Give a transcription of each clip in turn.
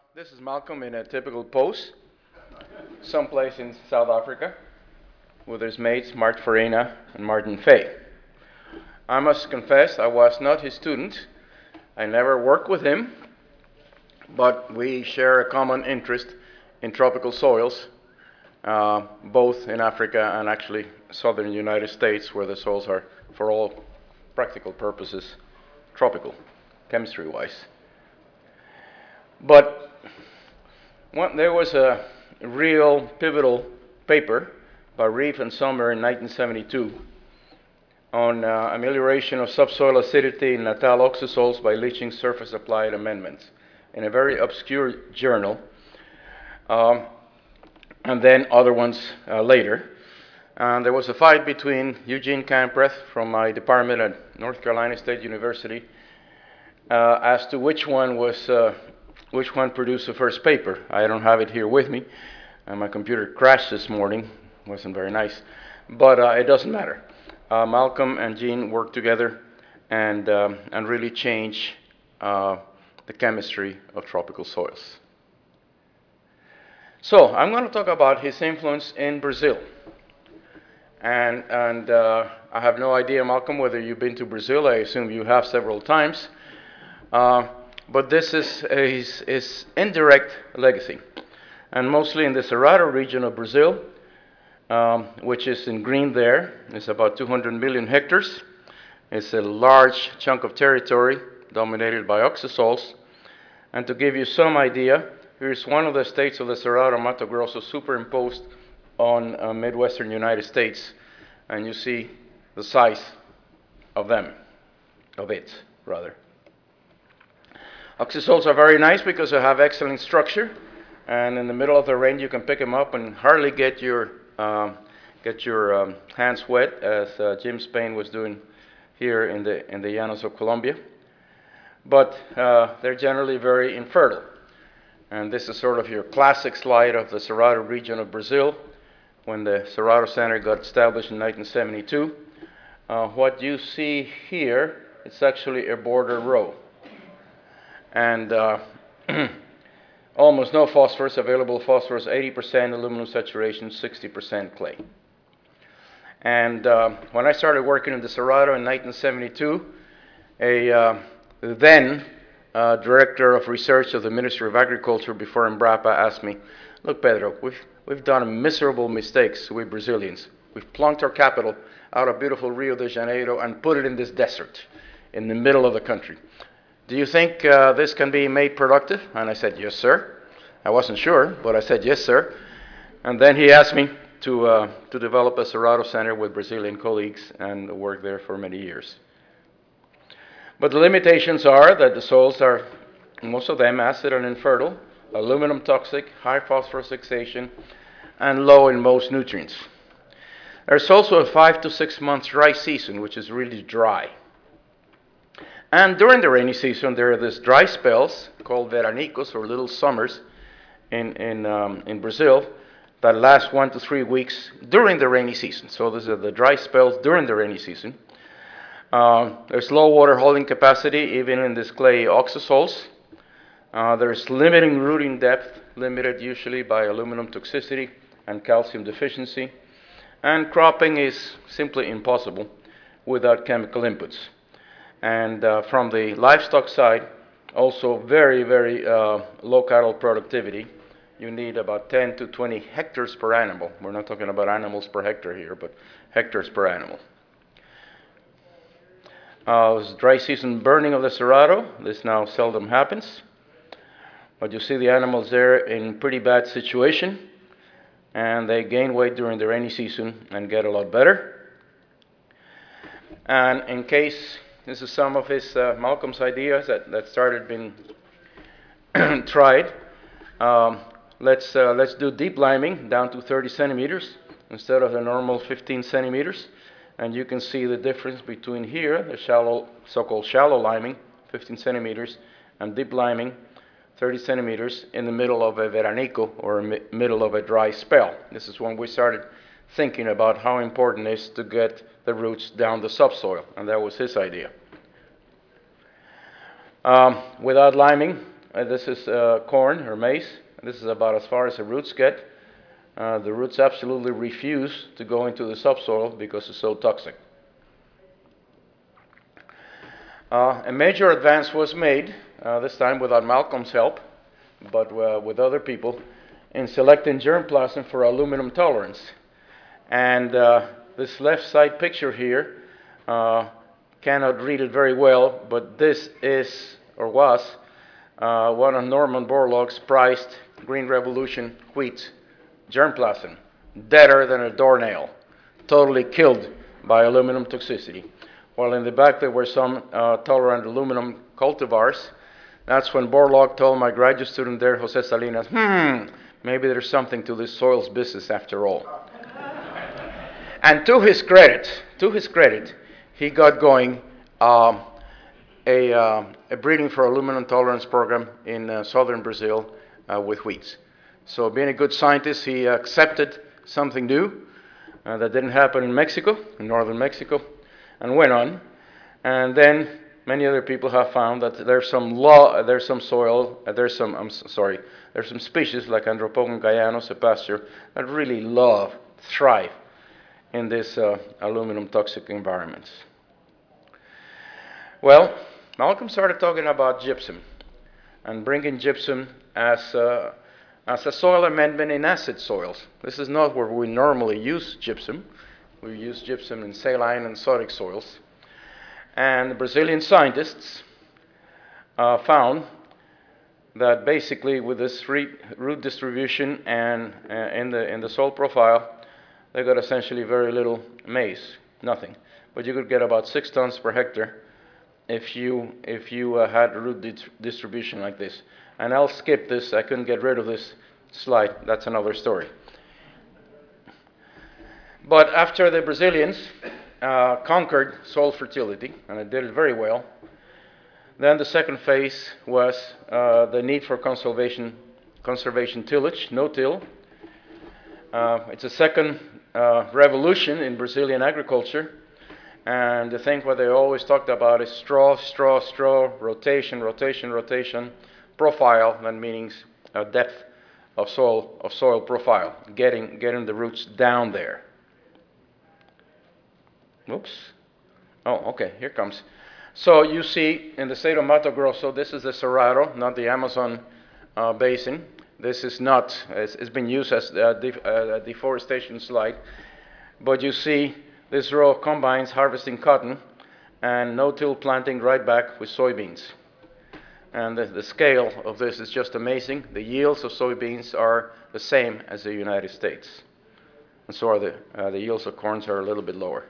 This is Malcolm in a typical pose, someplace in South Africa, with his mates Mart Farina and Martin Fay. I must confess I was not his student. I never worked with him, but we share a common interest in tropical soils, both in Africa and actually southern United States, where the soils are, for all practical purposes, tropical, chemistry-wise. But there was a real pivotal paper by Reeve and Sommer in 1972 on amelioration of subsoil acidity in Natal oxasols by leaching surface-applied amendments in a very obscure journal, and then other ones later. And there was a fight between Eugene Campreth from my department at North Carolina State University as to which one produced the first paper. I don't have it here with me. My computer crashed this morning. Wasn't very nice. But it doesn't matter. Malcolm and Gene worked together and really changed the chemistry of tropical soils. So I'm going to talk about his influence in Brazil. And I have no idea, Malcolm, whether you've been to Brazil. I assume you have several times. But this is his indirect legacy. And mostly in the Cerrado region of Brazil, which is in green there. It's about 200 million hectares. It's a large chunk of territory dominated by oxasols. And to give you some idea, here's one of the states of the Cerrado Mato Grosso superimposed on Midwestern United States. And you see the size of it, rather. Oxasols are very nice because they have excellent structure, and in the middle of the rain you can pick them up and hardly get your hands wet, as Jim Spain was doing here in the Llanos of Colombia. But they're generally very infertile, and this is sort of your classic slide of the Cerrado region of Brazil when the Cerrado Center got established in 1972. What you see here, it's actually a border row. And almost no phosphorus, available phosphorus 80%, aluminum saturation 60% clay. And when I started working in the Cerrado in 1972, a then director of research of the Ministry of Agriculture before Embrapa asked me, "Look, Pedro, we've done miserable mistakes, we Brazilians. We've plunked our capital out of beautiful Rio de Janeiro and put it in this desert in the middle of the country. Do you think this can be made productive?" And I said, "Yes, sir." I wasn't sure, but I said, "Yes, sir." And then he asked me to develop a Cerrado Center with Brazilian colleagues and work there for many years. But the limitations are that the soils are, most of them, acid and infertile, aluminum toxic, high phosphorus fixation, and low in most nutrients. There's also a 5 to 6 months dry season, which is really dry. And during the rainy season, there are these dry spells called veranicos, or little summers, in Brazil that last 1 to 3 weeks during the rainy season. So these are the dry spells during the rainy season. There's low water holding capacity, even in these clay oxasols. There's limiting rooting depth, limited usually by aluminum toxicity and calcium deficiency. And cropping is simply impossible without chemical inputs. And from the livestock side, also very, very low cattle productivity. You need about 10 to 20 hectares per animal. We're not talking about animals per hectare here, but hectares per animal. Dry season burning of the Cerrado. This now seldom happens. But you see the animals there in pretty bad situation, and they gain weight during the rainy season and get a lot better. And in case this is some of his Malcolm's ideas that started being tried. Let's do deep liming down to 30 centimeters instead of the normal 15 centimeters. And you can see the difference between here, the so-called shallow liming, 15 centimeters, and deep liming, 30 centimeters, in the middle of a veranico, or middle of a dry spell. This is when we started thinking about how important it is to get the roots down the subsoil, and that was his idea. Without liming, This is corn or maize. This is about as far as the roots get. The roots absolutely refuse to go into the subsoil because it's so toxic. A major advance was made, this time without Malcolm's help, but with other people, in selecting germplasm for aluminum tolerance. And this left side picture here, cannot read it very well, but this is, or was, one of Norman Borlaug's prized Green Revolution wheat germplasm, deader than a doornail, totally killed by aluminum toxicity. While in the back there were some tolerant aluminum cultivars. That's when Borlaug told my graduate student there, Jose Salinas, maybe there's something to this soils business after all. And to his credit, he got going a breeding for aluminum tolerance program in southern Brazil with wheats. So being a good scientist, he accepted something new that didn't happen in Mexico, in northern Mexico, and went on. And then many other people have found that there's some species like Andropogon gaianos, a pasture, that really thrive in this aluminum toxic environments. Well, Malcolm started talking about gypsum and bringing gypsum as a soil amendment in acid soils. This is not where we normally use gypsum. We use gypsum in saline and sodic soils. And the Brazilian scientists found that basically with this root distribution and in the soil profile, they got essentially very little maize, nothing. But you could get about 6 tons per hectare if you had root distribution like this. And I'll skip this. I couldn't get rid of this slide. That's another story. But after the Brazilians conquered soil fertility, and they did it very well, then the second phase was the need for conservation tillage, no-till. It's a second revolution in Brazilian agriculture. And the thing what they always talked about is straw, rotation, profile, that means depth of soil profile, getting the roots down there. Oops. Oh, okay, here comes. So you see in the state of Mato Grosso, this is the Cerrado, not the Amazon basin. This is not, it's been used as a deforestation slide. But you see this row of combines harvesting cotton and no-till planting right back with soybeans. And the scale of this is just amazing. The yields of soybeans are the same as the United States. And so are the yields of corns are a little bit lower.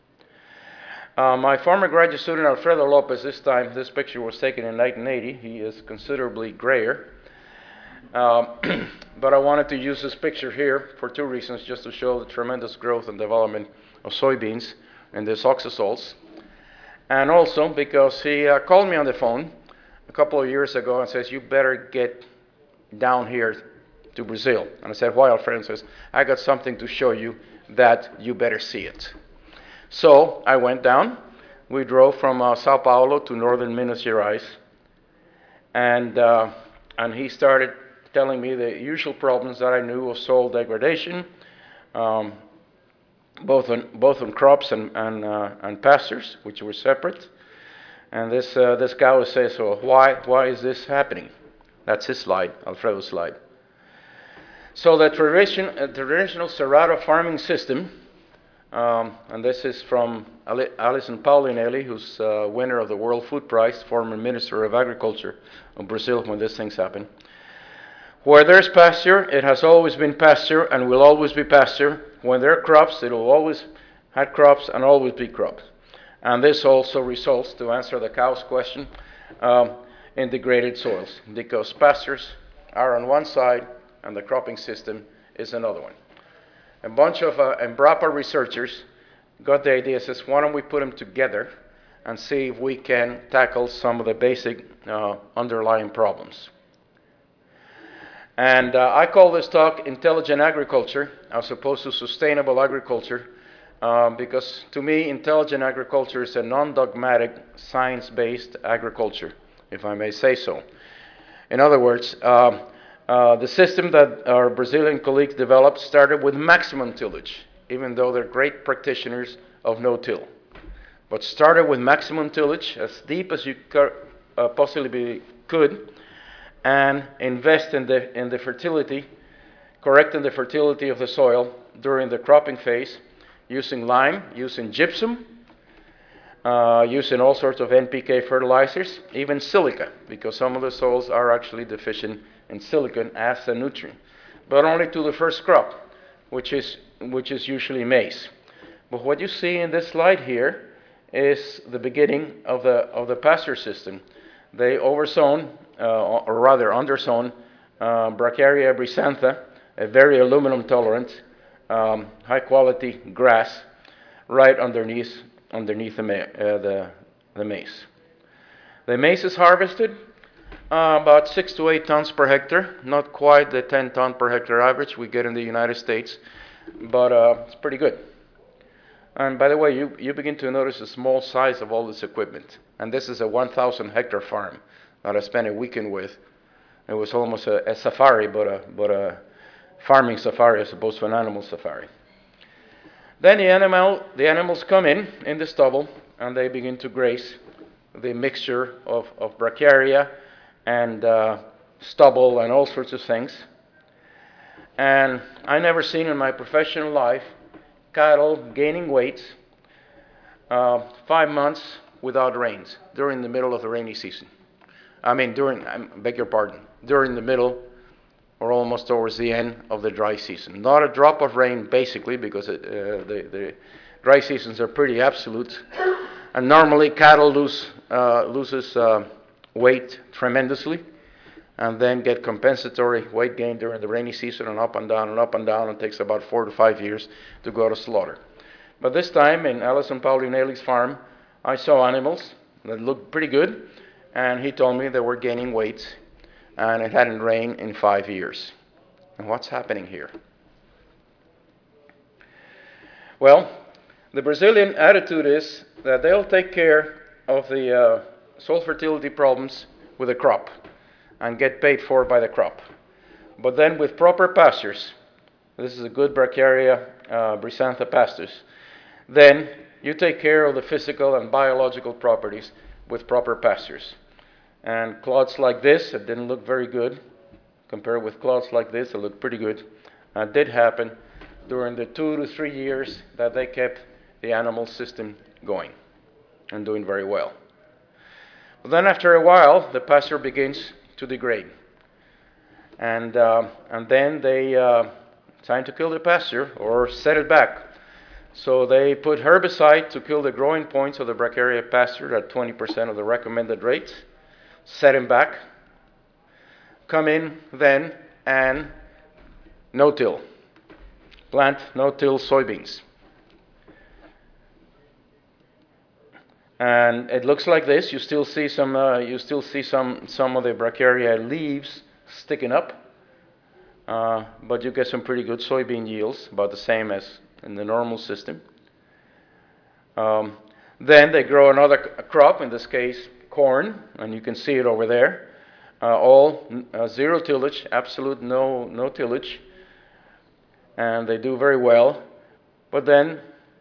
My former graduate student, Alfredo Lopez, this picture was taken in 1980. He is considerably grayer. But I wanted to use this picture here for 2 reasons, just to show the tremendous growth and development of soybeans in these oxazoles. And also because he called me on the phone a couple of years ago and says, you better get down here to Brazil. And I said, why, Alfredo? And says, I got something to show you that you better see it. So I went down. We drove from Sao Paulo to northern Minas Gerais. And he started telling me the usual problems that I knew of soil degradation, both on crops and pastures, which were separate. And this guy would say, so why is this happening? That's his slide, Alfredo's slide. So the traditional Cerrado farming system, and this is from Alison Paulinelli, who's winner of the World Food Prize, former Minister of Agriculture of Brazil when these things happened. Where there's pasture, it has always been pasture and will always be pasture. When there are crops, it will always have crops and always be crops. And this also results, to answer the cow's question, in degraded soils, because pastures are on one side and the cropping system is another one. A bunch of Embrapa researchers got the idea, says, why don't we put them together and see if we can tackle some of the basic underlying problems. And I call this talk Intelligent Agriculture as opposed to Sustainable Agriculture, because to me, intelligent agriculture is a non-dogmatic, science-based agriculture, if I may say so. In other words, the system that our Brazilian colleagues developed started with maximum tillage, even though they're great practitioners of no-till. But started with maximum tillage, as deep as you possibly could, and invest in the fertility, correcting the fertility of the soil during the cropping phase, using lime, using gypsum, using all sorts of NPK fertilizers, even silica, because some of the soils are actually deficient in silicon as a nutrient, but only to the first crop, which is usually maize. But what you see in this slide here is the beginning of the pasture system. They oversown, or rather undersown, Bracharia brisantha, a very aluminum tolerant, high quality grass, right underneath the maize. The maize is harvested about 6 to 8 tons per hectare, not quite the 10 ton per hectare average we get in the United States, but it's pretty good. And by the way, you begin to notice the small size of all this equipment. And this is a 1,000 hectare farm that I spent a weekend with. It was almost a safari, but a farming safari as opposed to an animal safari. Then the animals come in the stubble, and they begin to graze the mixture of brachiaria and stubble and all sorts of things. And I never seen in my professional life cattle gaining weight 5 months without rains during the middle of the rainy season. I beg your pardon, during the middle or almost towards the end of the dry season. Not a drop of rain, basically, because the dry seasons are pretty absolute. And normally cattle loses weight tremendously, and then get compensatory weight gain during the rainy season, and up and down and up and down. It takes about 4 to 5 years to go to slaughter. But this time in Alison Paulinelli's farm, I saw animals that looked pretty good, and he told me they were gaining weight, and it hadn't rained in 5 years. And what's happening here? Well, the Brazilian attitude is that they'll take care of the soil fertility problems with a crop and get paid for by the crop. But then with proper pastures, this is a good Bracharia brisantha pastures, then you take care of the physical and biological properties with proper pastures. And clods like this, it didn't look very good. Compared with clods like this, it looked pretty good. It did happen during the 2 to 3 years that they kept the animal system going and doing very well. But then after a while, the pasture begins to degrade. And then they time to kill the pasture or set it back. So they put herbicide to kill the growing points of the Bracharia pasture at 20% of the recommended rates, set him back, come in then and no-till, plant no-till soybeans. And it looks like this. You still see some of the Bracharia leaves sticking up, but you get some pretty good soybean yields, about the same as in the normal system. Then they grow another crop, in this case corn, and you can see it over there. All zero tillage, absolute no tillage, and they do very well. But then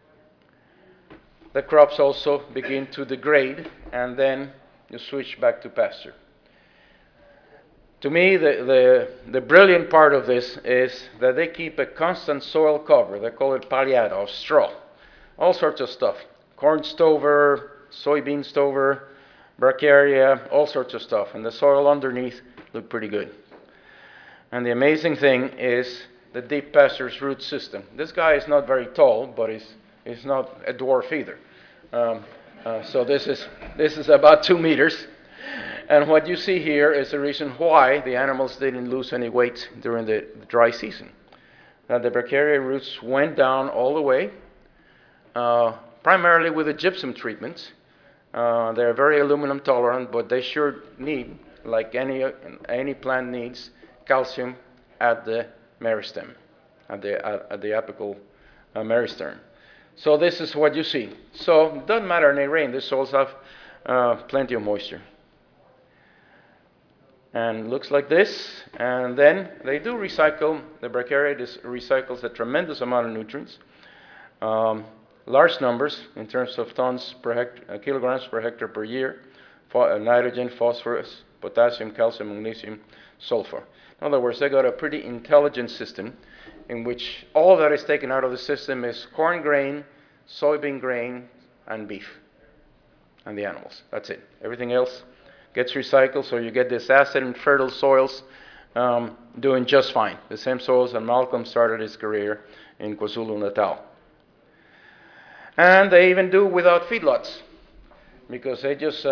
the crops also begin to degrade, and then you switch back to pasture. To me, the brilliant part of this is that they keep a constant soil cover. They call it palhada, or straw. All sorts of stuff. Corn stover, soybean stover, bracharia, all sorts of stuff. And the soil underneath looked pretty good. And the amazing thing is the deep pastures root system. This guy is not very tall, but he's not a dwarf either. So this is about 2 meters. And what you see here is the reason why the animals didn't lose any weight during the dry season. That the bracharia roots went down all the way, primarily with the gypsum treatments. They're very aluminum tolerant, but they sure need, like any plant needs, calcium at the meristem, at the apical meristem. So this is what you see. So it doesn't matter any rain. These soils have plenty of moisture. and looks like this. And then they do recycle. The Brachiaria recycles a tremendous amount of nutrients, large numbers in terms of tons per hectare, kilograms per hectare per year, nitrogen, phosphorus, potassium, calcium, magnesium, sulfur. In other words, they got a pretty intelligent system in which all that is taken out of the system is corn grain, soybean grain, and beef, and the animals. That's it. Everything else gets recycled, so you get this acid and fertile soils doing just fine. The same soils that Malcolm started his career in KwaZulu-Natal. And they even do without feedlots, because they just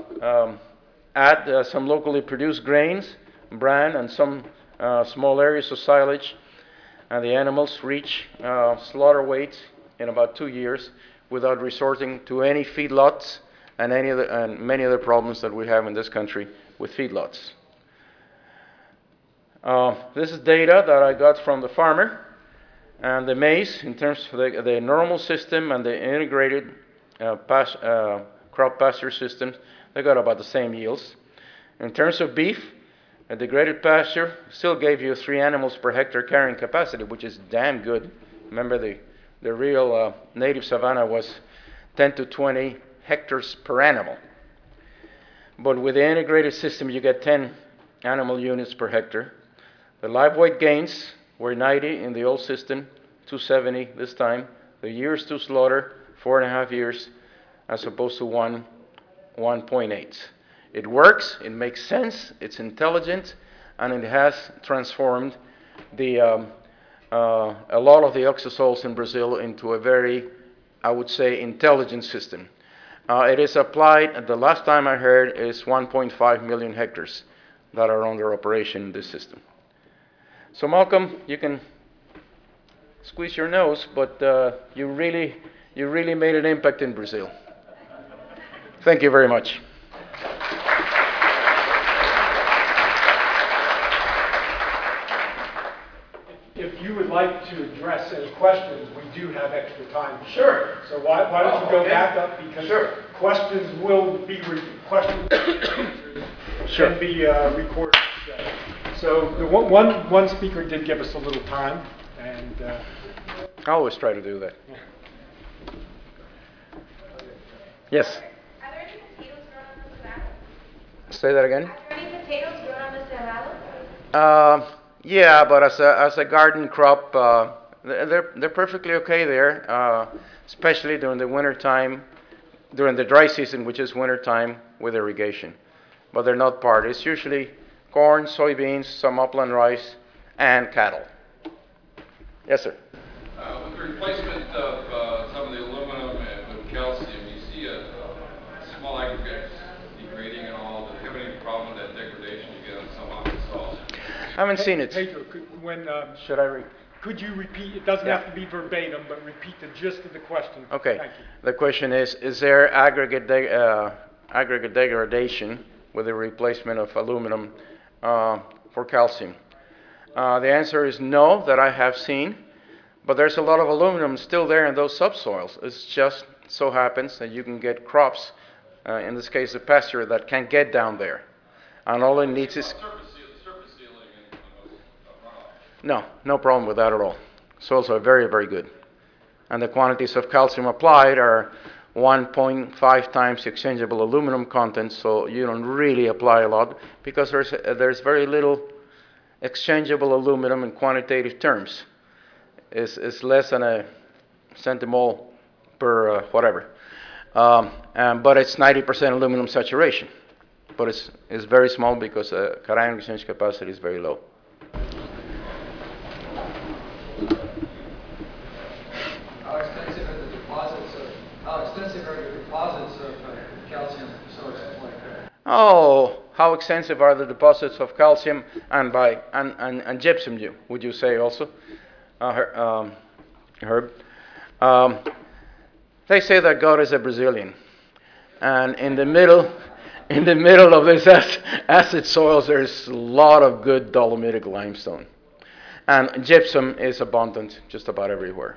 add some locally produced grains, bran, and some small areas of silage, and the animals reach slaughter weight in about 2 years without resorting to any feedlots and many other problems that we have in this country with feedlots. This is data that I got from the farmer, and the maize, in terms of the normal system and the integrated crop pasture systems, they got about the same yields. In terms of beef, a degraded pasture still gave you 3 animals per hectare carrying capacity, which is damn good. Remember, the real native savanna was 10 to 20 hectares per animal. But with the integrated system, you get 10 animal units per hectare. The live weight gains were 90 in the old system, 270 this time. The years to slaughter, 4.5 years, as opposed to 1.8. It works, it makes sense, it's intelligent, and it has transformed a lot of the oxasols in Brazil into a very, I would say, intelligent system. It is applied, the last time I heard, is 1.5 million hectares that are under operation in this system. So Malcolm, you can squeeze your nose, but you really made an impact in Brazil. Thank you very much. If you would like to address any questions, we do have extra time. Sure. So why don't you go back up, because questions will be questions can be recorded. So the one speaker did give us a little time, and I always try to do that. Yes. Are there any potatoes grown on the Cerrado? Say that again. Are there any potatoes grown on the Cerrado? Yeah, but as a garden crop, they're perfectly okay there, especially during the winter time, during the dry season, which is winter time with irrigation. But they're not part. It's usually corn, soybeans, some upland rice, and cattle. Yes, sir. With the replacement of some of the aluminum and with calcium, you see a small aggregates degrading and all. Do you have any problem with that degradation you get on some oxasols? I haven't seen it. Pedro, Should I read? could you repeat? It doesn't have to be verbatim, but repeat the gist of the question. Okay. Thank you. The question is there aggregate degradation with the replacement of aluminum for calcium? The answer is no, that I have seen, but there's a lot of aluminum still there in those subsoils. It just so happens that you can get crops, in this case the pasture, that can get down there. And all it needs is... Surface sealing and runoff. No, no problem with that at all. Soils are very, very good. And the quantities of calcium applied are 1.5 times exchangeable aluminum content, so you don't really apply a lot because there's very little exchangeable aluminum in quantitative terms. It's less than a centimole per whatever. But it's 90% aluminum saturation. But it's very small because cation exchange capacity is very low. How extensive are the deposits of calcium sources like that? Oh, how extensive are the deposits of calcium and gypsum? Would you say also, Herb? They say that God is a Brazilian, and in the middle of this acid soils, there's a lot of good dolomitic limestone, and gypsum is abundant just about everywhere.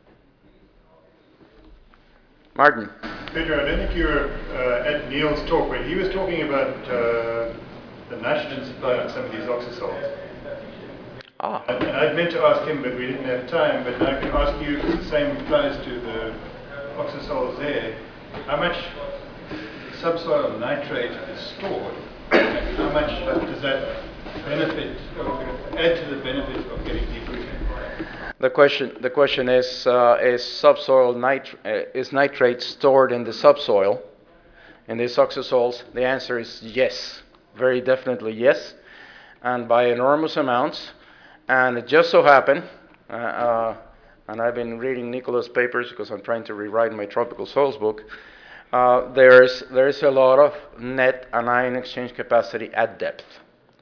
Martin. Pedro, I don't think you were at Neil's talk, but he was talking about the nitrogen supply on some of these oxasols. Ah. And I'd meant to ask him, but we didn't have time. But now I can ask you, because the same applies to the oxasols there. How much subsoil nitrate is stored? How much does that benefit, or add to the benefit of getting deep rooting? The question is subsoil is nitrate stored in the subsoil, in these oxasols? The answer is yes, very definitely yes, and by enormous amounts. And it just so happened, and I've been reading Nicola's papers because I'm trying to rewrite my tropical soils book. There's a lot of net anion exchange capacity at depth.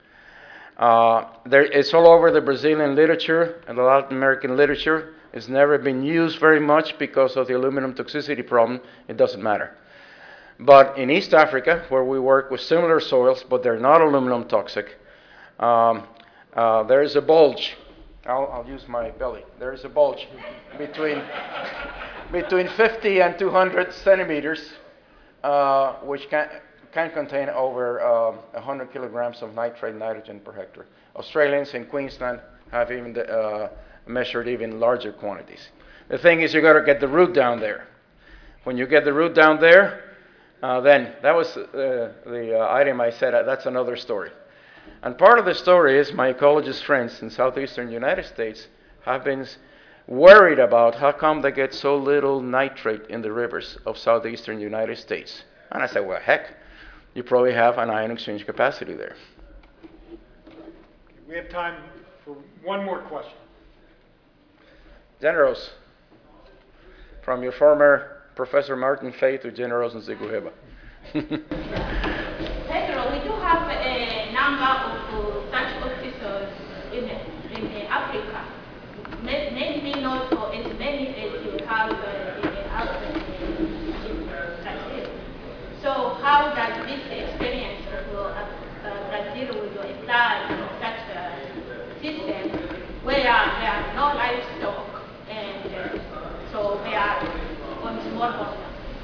It's all over the Brazilian literature and the Latin American literature. It's never been used very much because of the aluminum toxicity problem. It doesn't matter. But in East Africa, where we work with similar soils, but they're not aluminum toxic, there is a bulge. I'll use my belly. There is a bulge between 50 and 200 centimeters, which can contain over 100 kilograms of nitrate nitrogen per hectare. Australians in Queensland have even measured even larger quantities. The thing is, you got to get the root down there. When you get the root down there, then that was the item I said. That's another story. And part of the story is my ecologist friends in southeastern United States have been worried about how come they get so little nitrate in the rivers of southeastern United States. And I said, well, heck, you probably have an ion exchange capacity there. We have time for one more question. Generos, from your former Professor Martin Fay to Generos and Ziguheba. Pedro, we do have a number of such officers in Africa. Maybe not for as many as you have in Brazil. So how does this experience of Brazil will apply in such a system where there are no livestock and so they are on small water?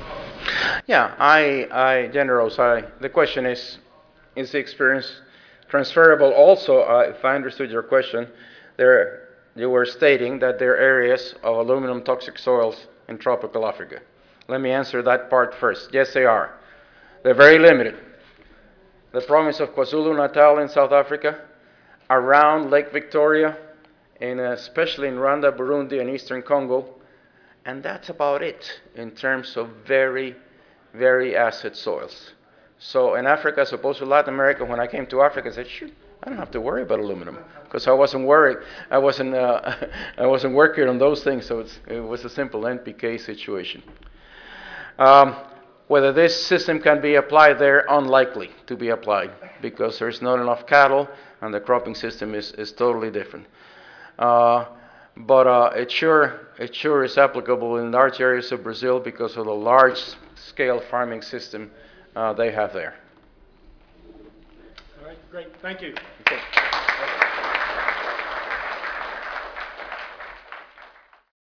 Yeah, Generos, the question is the experience transferable also? If I understood your question, you were stating that there are areas of aluminum toxic soils in tropical Africa. Let me answer that part first. Yes, they are. They're very limited. The province of KwaZulu-Natal in South Africa, around Lake Victoria, and especially in Rwanda, Burundi, and Eastern Congo, and that's about it in terms of very, very acid soils. So in Africa, as opposed to Latin America, when I came to Africa, I said, shoot, I don't have to worry about aluminum because I wasn't worried. I wasn't working on those things, so it was a simple NPK situation. Whether this system can be applied there, unlikely to be applied because there's not enough cattle and the cropping system is totally different. But it sure is applicable in large areas of Brazil because of the large-scale farming system they have there. All right, great. Thank you. Okay.